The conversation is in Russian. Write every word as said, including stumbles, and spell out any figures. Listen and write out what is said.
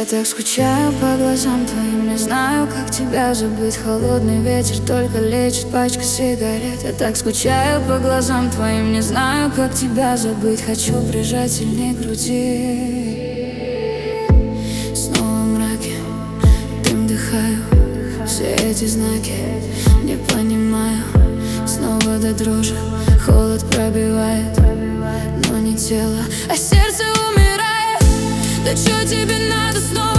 так скучаю по глазам твоим, не знаю, как тебя забыть. Холодный ветер только лечит пачка сигарет. Я так скучаю по глазам твоим, не знаю, как тебя забыть. Хочу прижать сильней к груди. Снова в мраке, дым дыхаю, все эти знаки не понимаю. Снова до дрожи холод пробивает, но не тело, а сердце умирает. Да чё тебе надо снова?